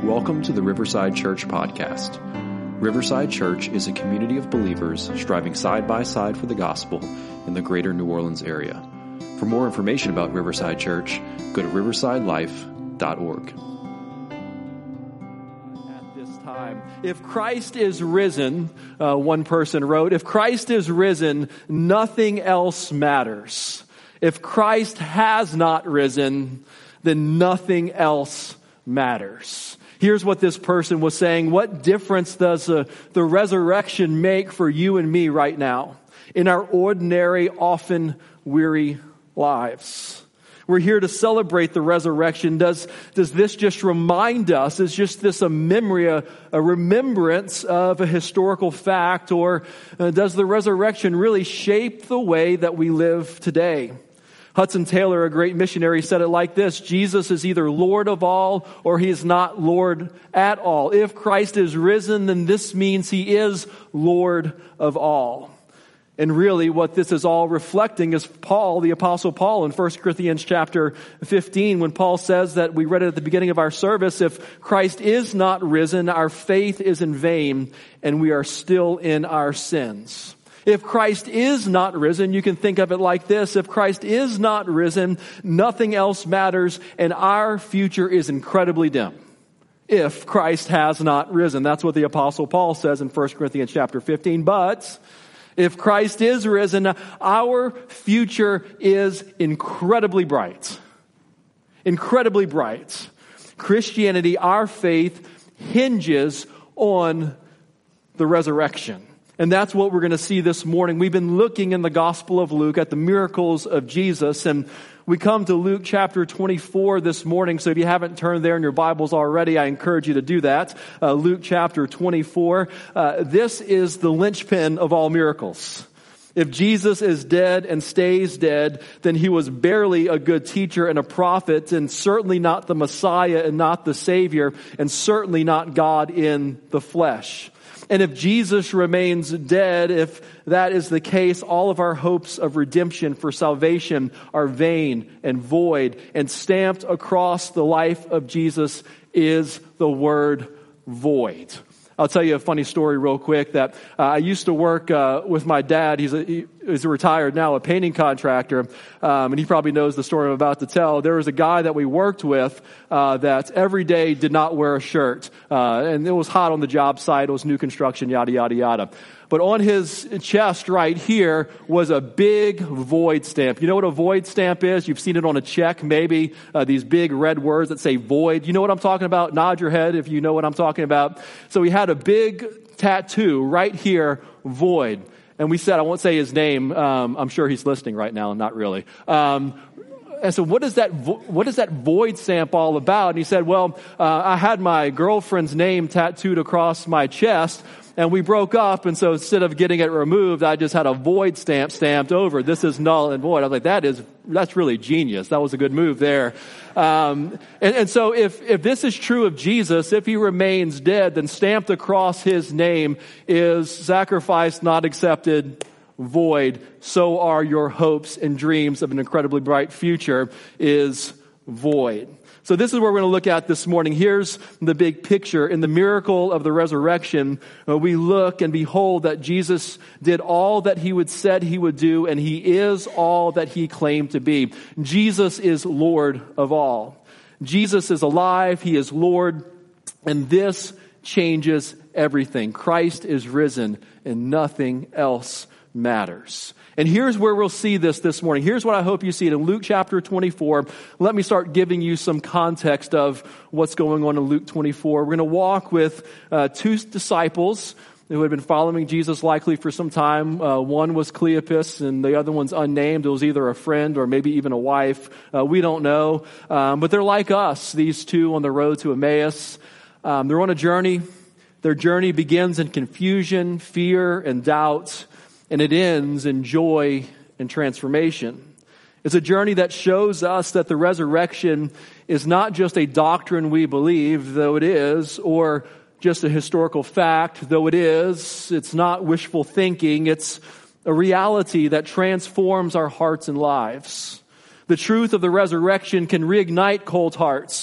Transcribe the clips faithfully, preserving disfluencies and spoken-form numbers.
Welcome to the Riverside Church podcast. Riverside Church is a community of believers striving side by side for the gospel in the greater New Orleans area. For more information about Riverside Church, go to riverside life dot org. At this time, if Christ is risen, uh, one person wrote, if Christ is risen, nothing else matters. If Christ has not risen, then nothing else matters. Here's what this person was saying. What difference does uh, the resurrection make for you and me right now in our ordinary, often weary lives? We're here to celebrate the resurrection. Does, does this just remind us? Is just this a memory, a, a remembrance of a historical fact? Or uh, does the resurrection really shape the way that we live today? Hudson Taylor, a great missionary, said it like this: Jesus is either Lord of all or he is not Lord at all. If Christ is risen, then this means he is Lord of all. And really what this is all reflecting is Paul, the Apostle Paul, in First Corinthians chapter fifteen, when Paul says that, we read it at the beginning of our service, if Christ is not risen, our faith is in vain and we are still in our sins. If Christ is not risen, you can think of it like this: if Christ is not risen, nothing else matters, and our future is incredibly dim. If Christ has not risen. That's what the Apostle Paul says in First Corinthians chapter fifteen. But if Christ is risen, our future is incredibly bright. Incredibly bright. Christianity, our faith, hinges on the resurrection. And that's what we're going to see this morning. We've been looking in the Gospel of Luke at the miracles of Jesus, and we come to Luke chapter twenty-four this morning. So if you haven't turned there in your Bibles already, I encourage you to do that. Uh, Luke chapter twenty-four. Uh, this is the linchpin of all miracles. If Jesus is dead and stays dead, then he was barely a good teacher and a prophet, and certainly not the Messiah and not the Savior, and certainly not God in the flesh. And if Jesus remains dead, if that is the case, all of our hopes of redemption for salvation are vain and void, and stamped across the life of Jesus is the word void. I'll tell you a funny story real quick that uh, I used to work uh, with my dad. He's a, he, he's a retired now, a painting contractor, um, and he probably knows the story I'm about to tell. There was a guy that we worked with uh, that every day did not wear a shirt, uh, and it was hot on the job site. It was new construction, yada, yada, yada. But on his chest right here was a big void stamp. You know what a void stamp is? You've seen it on a check, maybe, uh, these big red words that say void. You know what I'm talking about? Nod your head if you know what I'm talking about. So he had a big tattoo right here, void. And we said, I won't say his name. Um, I'm sure he's listening right now, not really. Um, And so what is that, vo- what is that void stamp all about? And he said, well, uh, I had my girlfriend's name tattooed across my chest, and we broke up, and so instead of getting it removed, I just had a void stamp stamped over. This is null and void. I was like, that is, that's really genius. That was a good move there. Um, and, and so if, if this is true of Jesus, if he remains dead, then stamped across his name is sacrifice not accepted, void. So are your hopes and dreams of an incredibly bright future is void. So this is what we're going to look at this morning. Here's the big picture. In the miracle of the resurrection, uh, we look and behold that Jesus did all that he would said he would do, and he is all that he claimed to be. Jesus is Lord of all. Jesus is alive. He is Lord. And this changes everything. Christ is risen, and nothing else matters. And here's where we'll see this this morning. Here's what I hope you see it in Luke chapter twenty-four. Let me start giving you some context of what's going on in Luke twenty-four. We're going to walk with uh, two disciples who had been following Jesus likely for some time. Uh, one was Cleopas and the other one's unnamed. It was either a friend or maybe even a wife. Uh, we don't know. Um, but they're like us, these two on the road to Emmaus. Um, they're on a journey. Their journey begins in confusion, fear, and doubt. And it ends in joy and transformation. It's a journey that shows us that the resurrection is not just a doctrine we believe, though it is, or just a historical fact, though it is. It's not wishful thinking. It's a reality that transforms our hearts and lives. The truth of the resurrection can reignite cold hearts,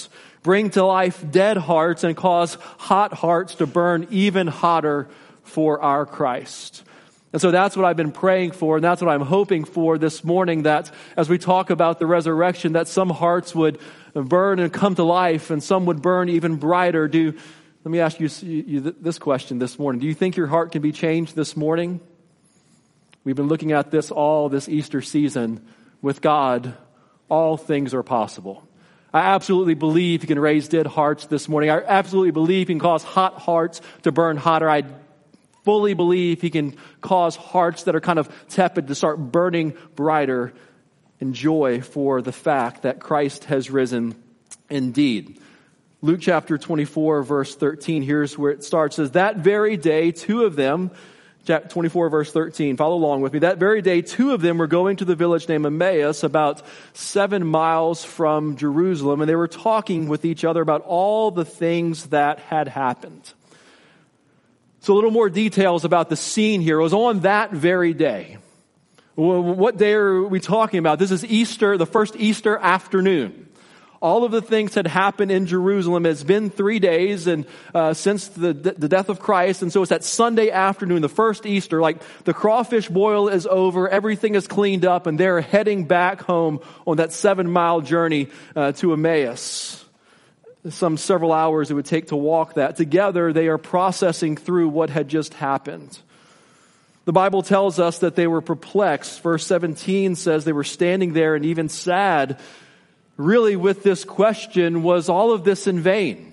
bring to life dead hearts and cause hot hearts to burn even hotter for our Christ. And so that's what I've been praying for, and that's what I'm hoping for this morning, that as we talk about the resurrection, that some hearts would burn and come to life, and some would burn even brighter. Do Let me ask you, you this question this morning. Do you think your heart can be changed this morning? We've been looking at this all this Easter season. With God, all things are possible. I absolutely believe He can raise dead hearts this morning. I absolutely believe He can cause hot hearts to burn hotter. I fully believe He can cause hearts that are kind of tepid to start burning brighter in joy for the fact that Christ has risen indeed. Luke chapter twenty-four, verse thirteen, here's where it starts. It says, that very day, two of them, twenty-four, verse thirteen, follow along with me. That very day, two of them were going to the village named Emmaus, about seven miles from Jerusalem, and they were talking with each other about all the things that had happened. So a little more details about the scene here. It was on that very day. What day are we talking about? This is Easter, the first Easter afternoon. All of the things had happened in Jerusalem. It's been three days and uh, since the, the death of Christ. And so it's that Sunday afternoon, the first Easter, like the crawfish boil is over, everything is cleaned up, and they're heading back home on that seven mile journey uh, to Emmaus. Some several hours it would take to walk that. Together, they are processing through what had just happened. The Bible tells us that they were perplexed. Verse seventeen says they were standing there and even sad, really with this question, was all of this in vain?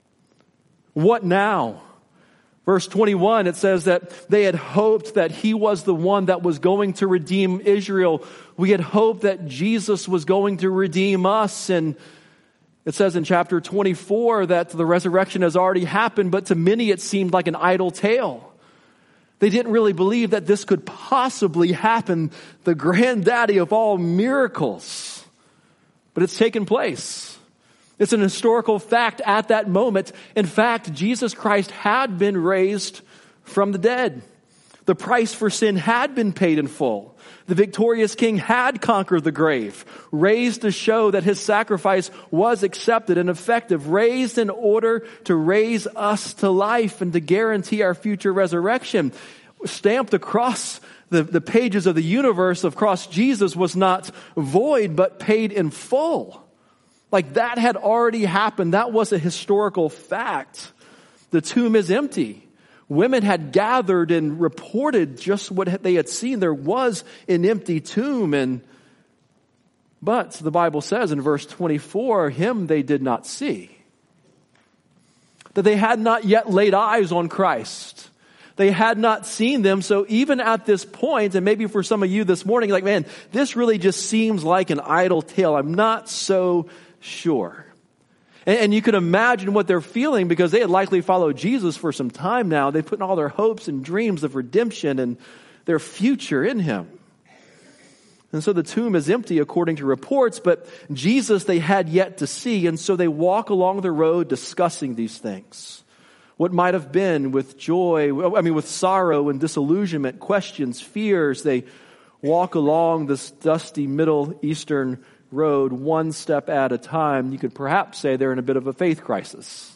What now? Verse twenty-one, it says that they had hoped that He was the one that was going to redeem Israel. We had hoped that Jesus was going to redeem us. And it says in chapter twenty-four that the resurrection has already happened, but to many it seemed like an idle tale. They didn't really believe that this could possibly happen, the granddaddy of all miracles. But it's taken place. It's an historical fact at that moment. In fact, Jesus Christ had been raised from the dead. The price for sin had been paid in full. The victorious King had conquered the grave, raised to show that His sacrifice was accepted and effective, raised in order to raise us to life and to guarantee our future resurrection. Stamped across the, the pages of the universe of cross Jesus was not void, but paid in full. Like that had already happened. That was a historical fact. The tomb is empty. Women had gathered and reported just what they had seen. There was an empty tomb. And but the Bible says in verse twenty-four, Him they did not see. That they had not yet laid eyes on Christ. They had not seen them. So even at this point, and maybe for some of you this morning, like, man, this really just seems like an idle tale. I'm not so sure. And, and you can imagine what they're feeling, because they had likely followed Jesus for some time now. They put all their hopes and dreams of redemption and their future in Him. And so the tomb is empty according to reports, but Jesus they had yet to see. And so they walk along the road discussing these things. What might have been with joy, I mean with sorrow and disillusionment, questions, fears. They walk along this dusty Middle Eastern road one step at a time. You could perhaps say they're in a bit of a faith crisis.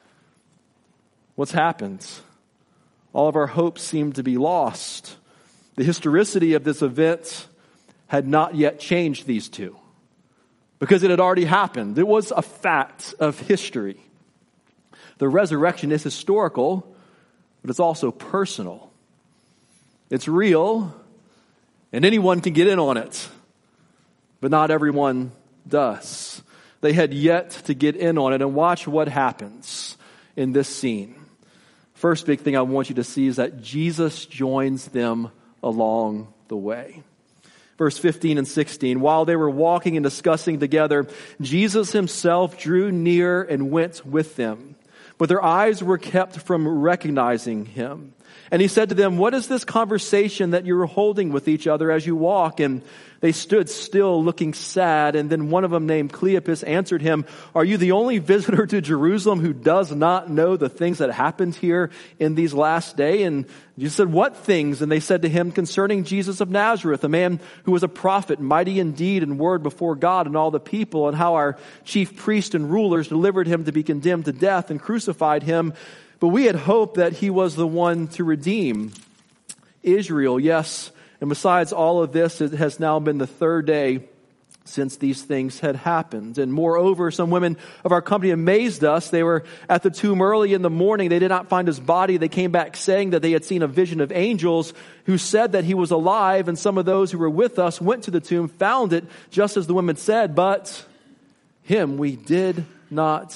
What's happened? All of our hopes seem to be lost. The historicity of this event had not yet changed these two, because it had already happened. It was a fact of history. The resurrection is historical, but it's also personal. It's real, and anyone can get in on it, but not everyone does. They had yet to get in on it, and watch what happens in this scene. First big thing I want you to see is that Jesus joins them along the way. Verse fifteen and sixteen, while they were walking and discussing together, Jesus Himself drew near and went with them. But their eyes were kept from recognizing Him. And he said to them, what is this conversation that you're holding with each other as you walk? And they stood still, looking sad. And then one of them, named Cleopas, answered him, are you the only visitor to Jerusalem who does not know the things that happened here in these last days? And Jesus said, what things? And they said to him, concerning Jesus of Nazareth, a man who was a prophet, mighty in deed and word before God and all the people, and how our chief priests and rulers delivered him to be condemned to death and crucified him. But we had hoped that he was the one to redeem Israel. Yes, and besides all of this, it has now been the third day since these things had happened. And moreover, some women of our company amazed us. They were at the tomb early in the morning. They did not find his body. They came back saying that they had seen a vision of angels who said that he was alive. And some of those who were with us went to the tomb, found it just as the women said, but him we did not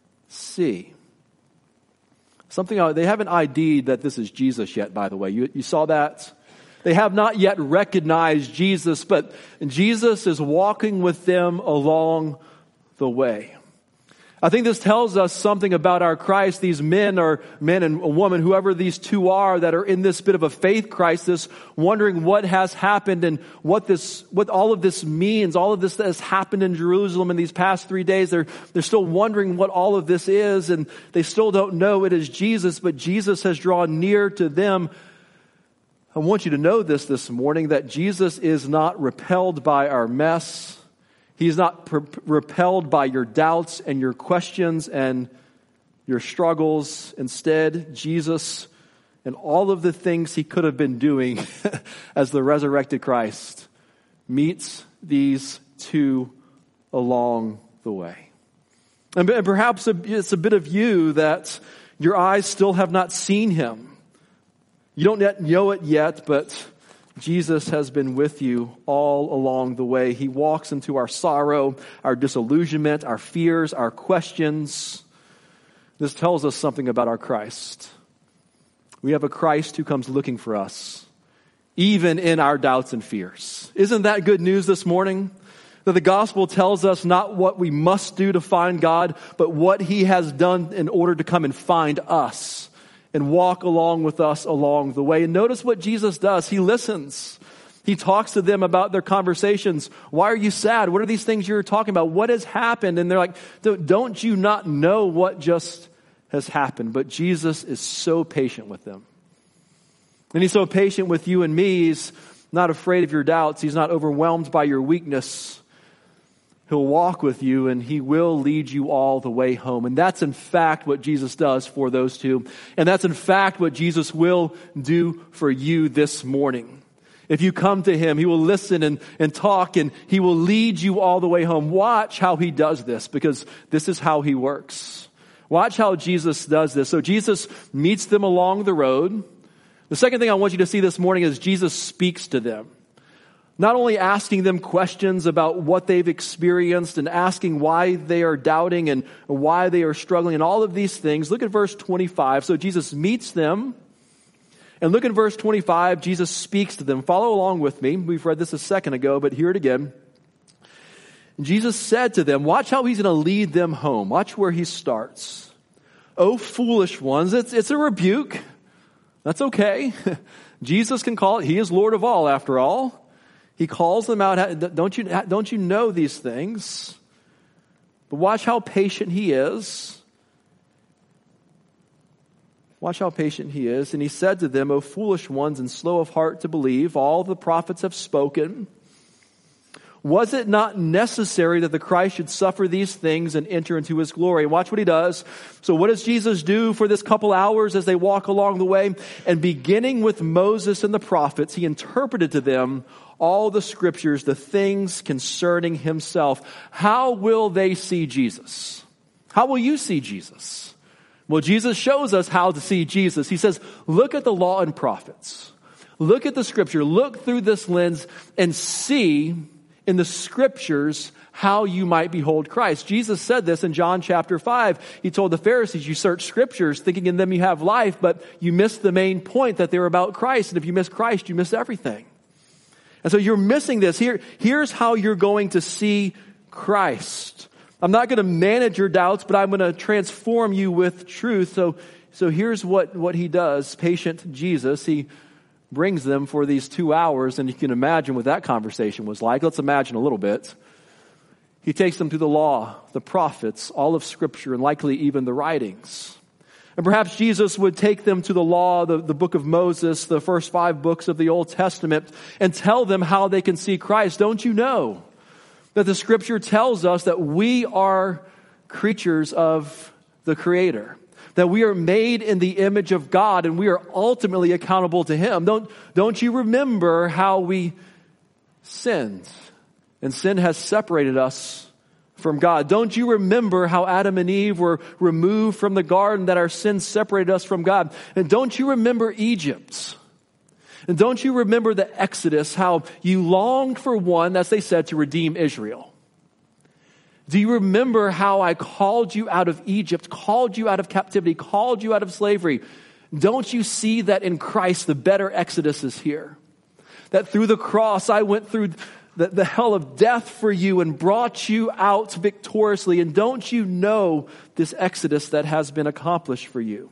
see. Something, they haven't ID'd that this is Jesus yet, by the way. You, you saw that? They have not yet recognized Jesus, but Jesus is walking with them along the way. I think this tells us something about our Christ. These men or men and a woman, whoever these two are, that are in this bit of a faith crisis, wondering what has happened and what this, what all of this means, all of this that has happened in Jerusalem in these past three days. They're, they're still wondering what all of this is, and they still don't know it is Jesus, but Jesus has drawn near to them. I want you to know this this morning, that Jesus is not repelled by our mess. He's not per- repelled by your doubts and your questions and your struggles. Instead, Jesus and all of the things he could have been doing as the resurrected Christ meets these two along the way. And, and perhaps it's a bit of you that your eyes still have not seen him. You don't yet know it yet, but Jesus has been with you all along the way. He walks into our sorrow, our disillusionment, our fears, our questions. This tells us something about our Christ. We have a Christ who comes looking for us, even in our doubts and fears. Isn't that good news this morning? That the gospel tells us not what we must do to find God, but what he has done in order to come and find us and walk along with us along the way. And notice what Jesus does. He listens. He talks to them about their conversations. Why are you sad? What are these things you're talking about? What has happened? And they're like, don't you not know what just has happened? But Jesus is so patient with them. And he's so patient with you and me. He's not afraid of your doubts. He's not overwhelmed by your weakness. He'll walk with you and he will lead you all the way home. And that's in fact what Jesus does for those two. And that's in fact what Jesus will do for you this morning. If you come to him, he will listen and, and talk, and he will lead you all the way home. Watch how he does this, because this is how he works. Watch how Jesus does this. So Jesus meets them along the road. The second thing I want you to see this morning is Jesus speaks to them. Not only asking them questions about what they've experienced and asking why they are doubting and why they are struggling and all of these things. Look at verse twenty-five. So Jesus meets them. And look at verse twenty-five. Jesus speaks to them. Follow along with me. We've read this a second ago, but hear it again. Jesus said to them, watch how he's going to lead them home. Watch where he starts. Oh, foolish ones. It's, it's a rebuke. That's okay. Jesus can call it. He is Lord of all, after all. He calls them out. Don't you, don't you know these things? But watch how patient he is. Watch how patient he is. And he said to them, O foolish ones and slow of heart to believe, all the prophets have spoken. Was it not necessary that the Christ should suffer these things and enter into his glory? Watch what he does. So what does Jesus do for this couple hours as they walk along the way? And beginning with Moses and the prophets, he interpreted to them all the scriptures, the things concerning himself. How will they see Jesus? How will you see Jesus? Well, Jesus shows us how to see Jesus. He says, look at the law and prophets. Look at the scripture. Look through this lens and see in the scriptures how you might behold Christ. Jesus said this in John chapter five. He told the Pharisees, you search scriptures thinking in them you have life, but you miss the main point, that they were about Christ. And if you miss Christ, you miss everything. And so you're missing this. Here, here's how you're going to see Christ. I'm not going to manage your doubts, but I'm going to transform you with truth. So so here's what, what he does. Patient Jesus, he brings them for these two hours, and you can imagine what that conversation was like. Let's imagine a little bit. He takes them through the law, the prophets, all of Scripture, and likely even the writings. And perhaps Jesus would take them to the law, the, the book of Moses, the first five books of the Old Testament, and tell them how they can see Christ. Don't you know that the Scripture tells us that we are creatures of the Creator, that we are made in the image of God, and we are ultimately accountable to Him? Don't, don't you remember how we sinned? And sin has separated us from God. Don't you remember how Adam and Eve were removed from the garden, that our sins separated us from God? And don't you remember Egypt? And don't you remember the Exodus, how you longed for one, as they said, to redeem Israel? Do you remember how I called you out of Egypt, called you out of captivity, called you out of slavery? Don't you see that in Christ the better Exodus is here? That through the cross I went through The, the hell of death for you and brought you out victoriously. And don't you know this exodus that has been accomplished for you?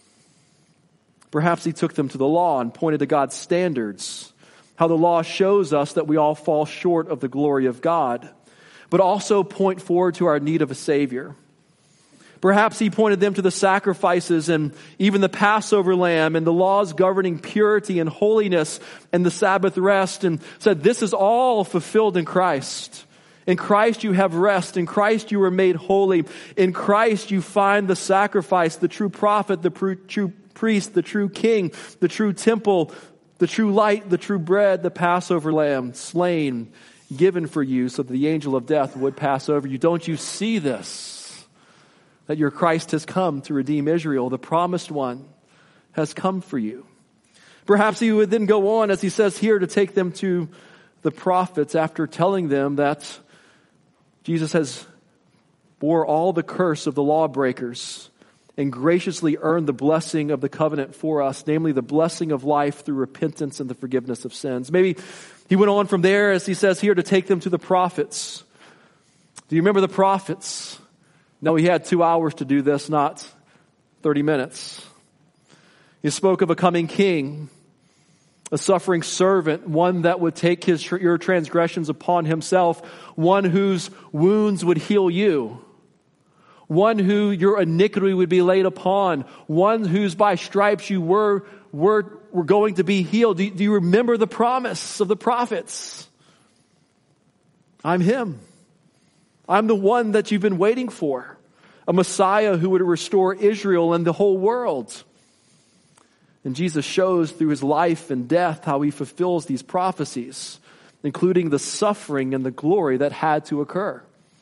Perhaps he took them to the law and pointed to God's standards, how the law shows us that we all fall short of the glory of God, but also point forward to our need of a Savior. Perhaps he pointed them to the sacrifices and even the Passover lamb and the laws governing purity and holiness and the Sabbath rest, and said, this is all fulfilled in Christ. In Christ you have rest. In Christ you are made holy. In Christ you find the sacrifice, the true prophet, the true priest, the true king, the true temple, the true light, the true bread, the Passover lamb, slain, given for you so that the angel of death would pass over you. Don't you see this? That your Christ has come to redeem Israel. The promised one has come for you. Perhaps he would then go on, as he says here, to take them to the prophets after telling them that Jesus has bore all the curse of the lawbreakers and graciously earned the blessing of the covenant for us, namely the blessing of life through repentance and the forgiveness of sins. Maybe he went on from there, as he says here, to take them to the prophets. Do you remember the prophets? No, he had two hours to do this, not thirty minutes. He spoke of a coming king, a suffering servant, one that would take his your transgressions upon himself, one whose wounds would heal you, one who your iniquity would be laid upon, one whose by stripes you were, were, were going to be healed. Do, do you remember the promise of the prophets? I'm him. I'm the one that you've been waiting for, a Messiah who would restore Israel and the whole world. And Jesus shows through his life and death how he fulfills these prophecies, including the suffering and the glory that had to occur.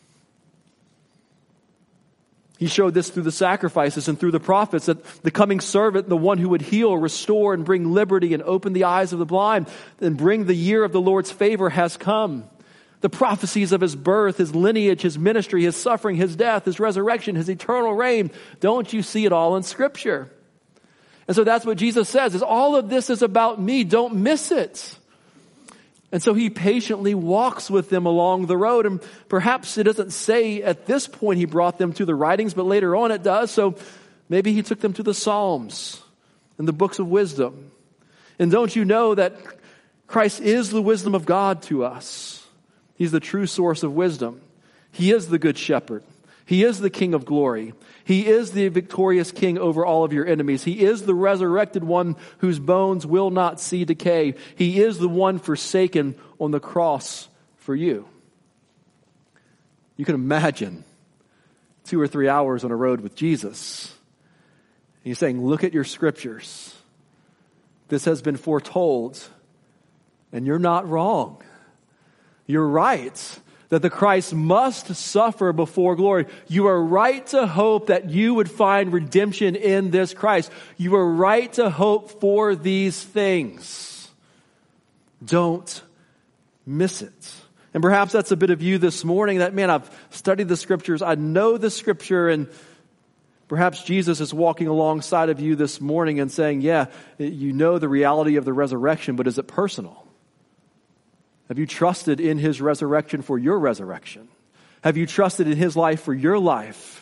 He showed this through the sacrifices and through the prophets, that the coming servant, the one who would heal, restore, and bring liberty and open the eyes of the blind and bring the year of the Lord's favor has come. The prophecies of his birth, his lineage, his ministry, his suffering, his death, his resurrection, his eternal reign. Don't you see it all in Scripture? And so that's what Jesus says, is all of this is about me. Don't miss it. And so he patiently walks with them along the road. And perhaps it doesn't say at this point he brought them to the writings, but later on it does. So maybe he took them to the Psalms and the books of wisdom. And don't you know that Christ is the wisdom of God to us? He's the true source of wisdom. He is the good shepherd. He is the King of glory. He is the victorious King over all of your enemies. He is the resurrected one whose bones will not see decay. He is the one forsaken on the cross for you. You can imagine two or three hours on a road with Jesus. He's saying, look at your Scriptures. This has been foretold, and you're not wrong. You're right that the Christ must suffer before glory. You are right to hope that you would find redemption in this Christ. You are right to hope for these things. Don't miss it. And perhaps that's a bit of you this morning, that, man, I've studied the Scriptures. I know the Scripture, and perhaps Jesus is walking alongside of you this morning and saying, yeah, you know the reality of the resurrection, but is it personal? Have you trusted in his resurrection for your resurrection? Have you trusted in his life for your life?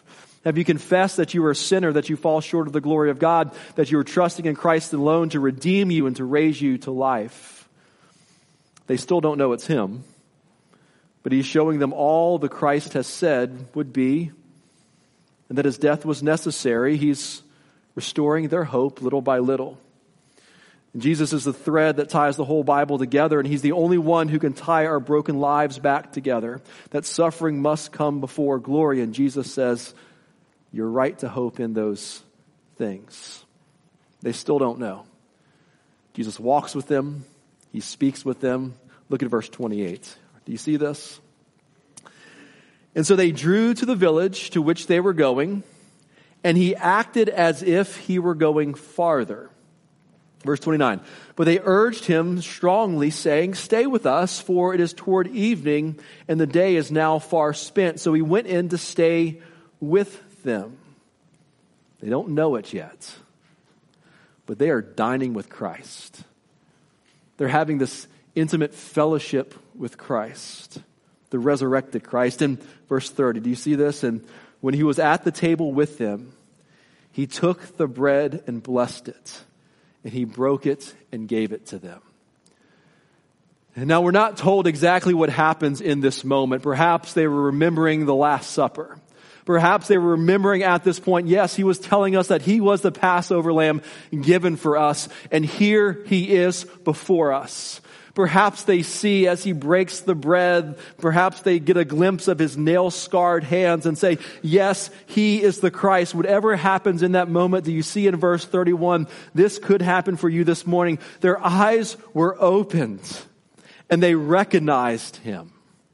Have you confessed that you are a sinner, that you fall short of the glory of God, that you are trusting in Christ alone to redeem you and to raise you to life? They still don't know it's him, but he's showing them all the Christ has said would be, and that his death was necessary. He's restoring their hope little by little. And Jesus is the thread that ties the whole Bible together, and he's the only one who can tie our broken lives back together. That suffering must come before glory, and Jesus says, you're right to hope in those things. They still don't know. Jesus walks with them. He speaks with them. Look at verse twenty-eight. Do you see this? And so they drew to the village to which they were going, and he acted as if he were going farther. Verse twenty-nine, but they urged him strongly, saying, stay with us, for it is toward evening, and the day is now far spent. So he went in to stay with them. They don't know it yet, but they are dining with Christ. They're having this intimate fellowship with Christ, the resurrected Christ. In verse thirty, do you see this? And when he was at the table with them, he took the bread and blessed it. And he broke it and gave it to them. And now we're not told exactly what happens in this moment. Perhaps they were remembering the Last Supper. Perhaps they were remembering at this point, yes, he was telling us that he was the Passover lamb given for us. And here he is before us. Perhaps they see as he breaks the bread, perhaps they get a glimpse of his nail-scarred hands and say, yes, he is the Christ. Whatever happens in that moment, do you see in verse thirty-one, this could happen for you this morning. Their eyes were opened and they recognized him.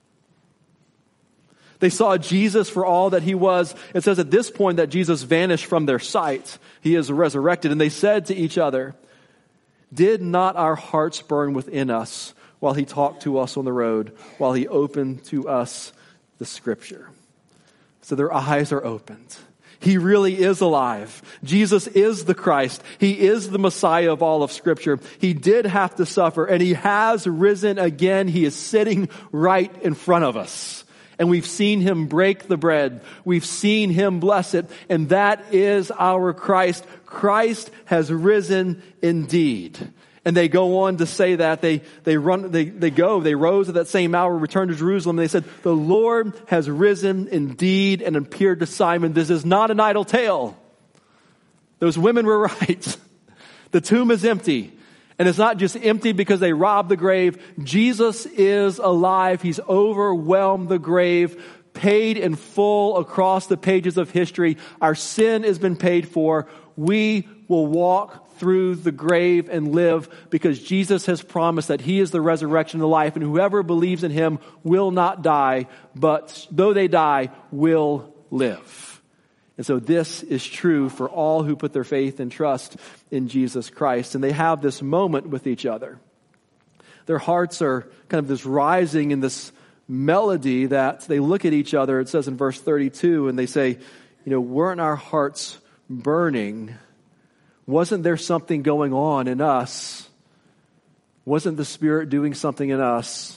They saw Jesus for all that he was. It says at this point that Jesus vanished from their sight. He is resurrected. And they said to each other, did not our hearts burn within us while he talked to us on the road, while he opened to us the scripture? So their eyes are opened. He really is alive. Jesus is the Christ. He is the Messiah of all of Scripture. He did have to suffer, and he has risen again. He is sitting right in front of us. And we've seen him break the bread. We've seen him bless it. And that is our Christ. Christ has risen indeed. And they go on to say that. They, they run, they, they go, they rose at that same hour, returned to Jerusalem. And they said, the Lord has risen indeed and appeared to Simon. This is not an idle tale. Those women were right. The tomb is empty. And it's not just empty because they robbed the grave. Jesus is alive. He's overwhelmed the grave, paid in full across the pages of history. Our sin has been paid for. We will walk through the grave and live because Jesus has promised that he is the resurrection and the life, and whoever believes in him will not die, but though they die, will live. And so this is true for all who put their faith and trust in Jesus Christ. And they have this moment with each other. Their hearts are kind of this rising in this melody that they look at each other. It says in verse thirty-two, and they say, you know, weren't our hearts burning? Wasn't there something going on in us? Wasn't the Spirit doing something in us?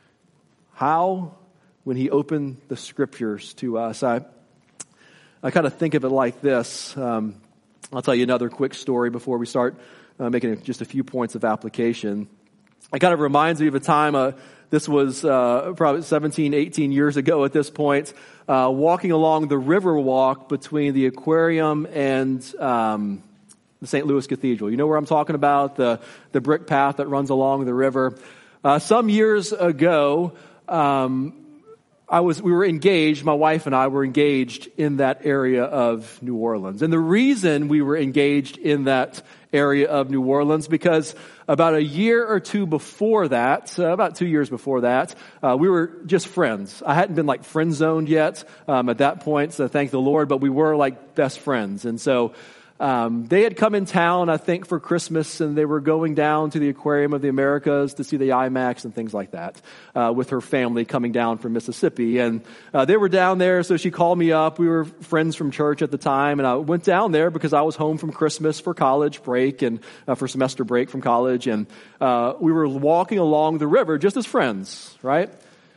How? When he opened the scriptures to us. I I kind of think of it like this. Um, I'll tell you another quick story before we start uh, making just a few points of application. It kind of reminds me of a time, uh, this was uh, probably seventeen, eighteen years ago at this point, uh, walking along the river walk between the aquarium and um, the Saint Louis Cathedral. You know where I'm talking about? The, the brick path that runs along the river. Uh, some years ago, um, I was, we were engaged, my wife and I were engaged in that area of New Orleans. And the reason we were engaged in that area of New Orleans, because about a year or two before that, uh, about two years before that, uh, we were just friends. I hadn't been like friend zoned yet um, at that point, so thank the Lord, but we were like best friends. And so Um, they had come in town, I think, for Christmas, and they were going down to the Aquarium of the Americas to see the IMAX and things like that, uh, with her family coming down from Mississippi. And uh, they were down there, so she called me up. We were friends from church at the time, and I went down there because I was home from Christmas for college break and uh, for semester break from college. And uh, we were walking along the river just as friends, right?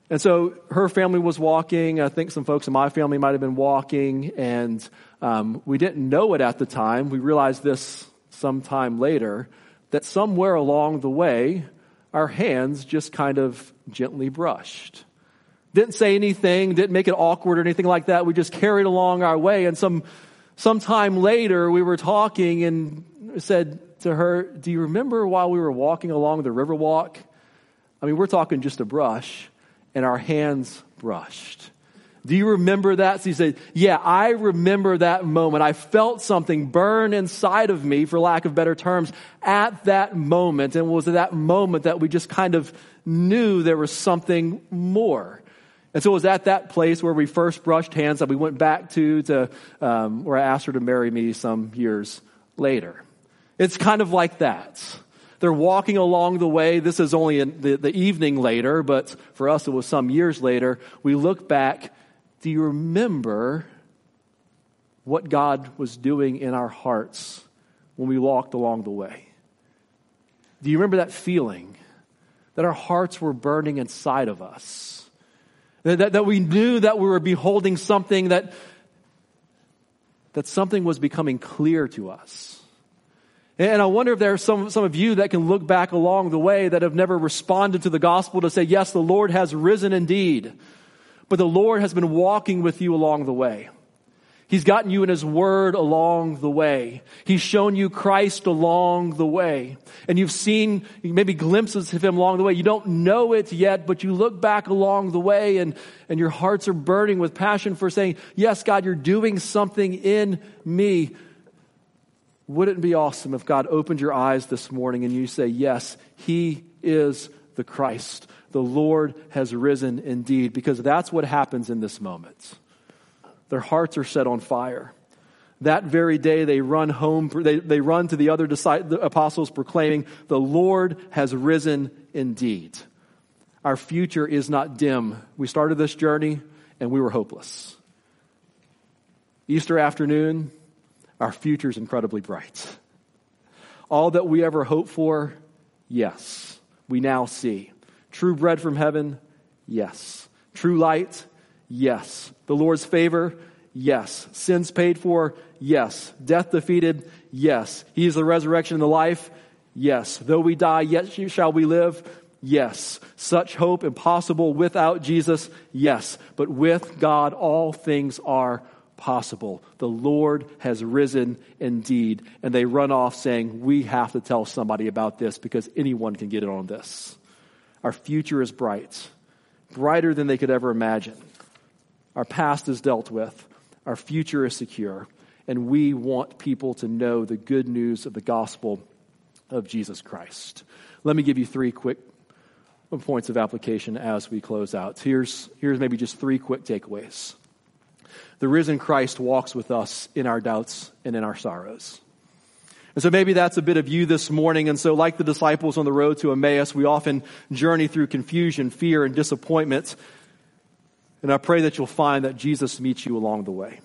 And so her family was walking. I think some folks in my family might have been walking, and um, we didn't know it at the time. We realized this sometime later, that somewhere along the way, our hands just kind of gently brushed. Didn't say anything, didn't make it awkward or anything like that. We just carried along our way. And some sometime later, we were talking and said to her, do you remember while we were walking along the river walk? I mean, we're talking just a brush, and our hands brushed. Do you remember that? So he said, yeah, I remember that moment. I felt something burn inside of me, for lack of better terms, at that moment. And it was at that moment that we just kind of knew there was something more. And so it was at that place where we first brushed hands that we went back to, to um, where I asked her to marry me some years later. It's kind of like that. They're walking along the way. This is only in the, the evening later, but for us it was some years later. We look back. Do you remember what God was doing in our hearts when we walked along the way? Do you remember that feeling that our hearts were burning inside of us? That, that we knew that we were beholding something, that, that something was becoming clear to us. And I wonder if there are some, some of you that can look back along the way that have never responded to the gospel to say, yes, the Lord has risen indeed. But the Lord has been walking with you along the way. He's gotten you in His Word along the way. He's shown you Christ along the way. And you've seen maybe glimpses of Him along the way. You don't know it yet, but you look back along the way and, and your hearts are burning with passion for saying, yes, God, you're doing something in me. Wouldn't it be awesome if God opened your eyes this morning and you say, yes, He is the Christ. The Lord has risen indeed, because that's what happens in this moment. Their hearts are set on fire. That very day they run home, they, they run to the other disciples, the apostles proclaiming, the Lord has risen indeed. Our future is not dim. We started this journey and we were hopeless. Easter afternoon, our future is incredibly bright. All that we ever hoped for, yes, we now see. True bread from heaven, yes. True light, yes. The Lord's favor, yes. Sins paid for, yes. Death defeated, yes. He is the resurrection and the life, yes. Though we die, yet shall we live, yes. Such hope impossible without Jesus, yes. But with God, all things are possible. The Lord has risen indeed. And they run off saying, we have to tell somebody about this because anyone can get in on this. Our future is bright, brighter than they could ever imagine. Our past is dealt with. Our future is secure. And we want people to know the good news of the gospel of Jesus Christ. Let me give you three quick points of application as we close out. Here's, here's maybe just three quick takeaways. The risen Christ walks with us in our doubts and in our sorrows. And so maybe that's a bit of you this morning. And so like the disciples on the road to Emmaus, we often journey through confusion, fear, and disappointment. And I pray that you'll find that Jesus meets you along the way.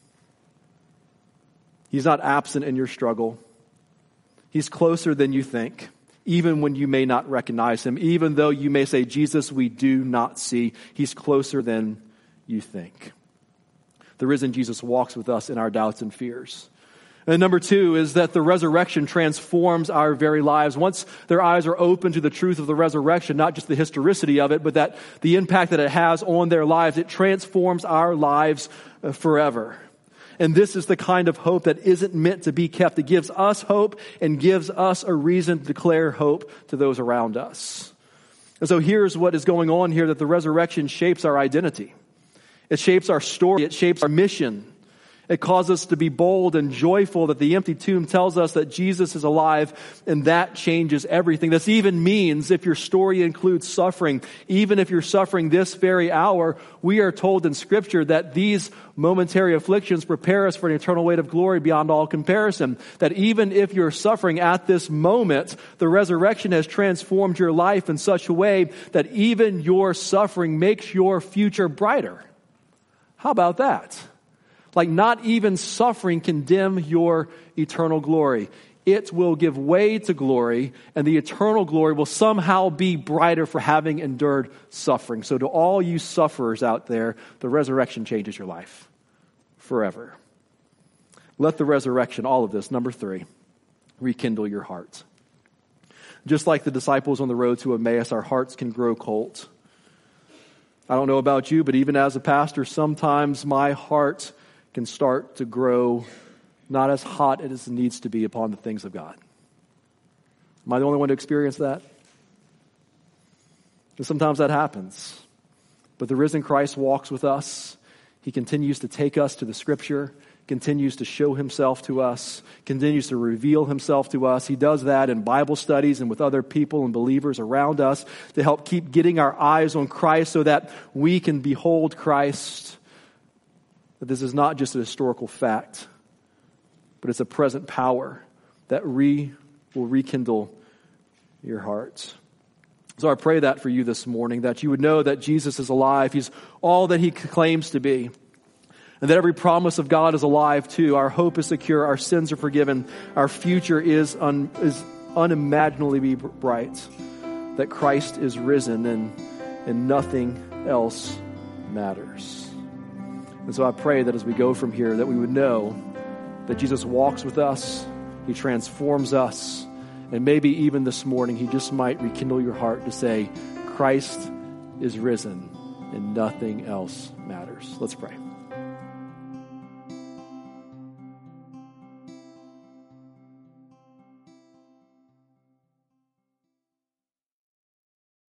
He's not absent in your struggle. He's closer than you think, even when you may not recognize Him. Even though you may say, Jesus, we do not see. He's closer than you think. The risen Jesus walks with us in our doubts and fears. And number two is that the resurrection transforms our very lives. Once their eyes are open to the truth of the resurrection, not just the historicity of it, but that the impact that it has on their lives, it transforms our lives forever. And this is the kind of hope that isn't meant to be kept. It gives us hope and gives us a reason to declare hope to those around us. And so here's what is going on here, that the resurrection shapes our identity. It shapes our story. It shapes our mission. It causes us to be bold and joyful that the empty tomb tells us that Jesus is alive, and that changes everything. This even means if your story includes suffering, even if you're suffering this very hour, we are told in Scripture that these momentary afflictions prepare us for an eternal weight of glory beyond all comparison. That even if you're suffering at this moment, the resurrection has transformed your life in such a way that even your suffering makes your future brighter. How about that? Like not even suffering can dim your eternal glory. it will give way to glory, and the eternal glory will somehow be brighter for having endured suffering. So to all you sufferers out there, the resurrection changes your life forever. Let the resurrection, all of this, number three, rekindle your heart. Just like the disciples on the road to Emmaus, our hearts can grow cold. I don't know about you, but even as a pastor, sometimes my heart can start to grow not as hot as it needs to be upon the things of God. Am I the only one to experience that? And sometimes that happens. But the risen Christ walks with us. He continues to take us to the Scripture, continues to show himself to us, continues to reveal himself to us. He does that in Bible studies and with other people and believers around us to help keep getting our eyes on Christ so that we can behold Christ. That this is not just a historical fact, but it's a present power that re, will rekindle your heart. So I pray that for you this morning, that you would know that Jesus is alive. He's all that he claims to be. And that every promise of God is alive too. Our hope is secure. Our sins are forgiven. Our future is, un, is unimaginably bright. That Christ is risen and, and nothing else matters. And so I pray that as we go from here, that we would know that Jesus walks with us, he transforms us, and maybe even this morning he just might rekindle your heart to say, Christ is risen and nothing else matters. Let's pray.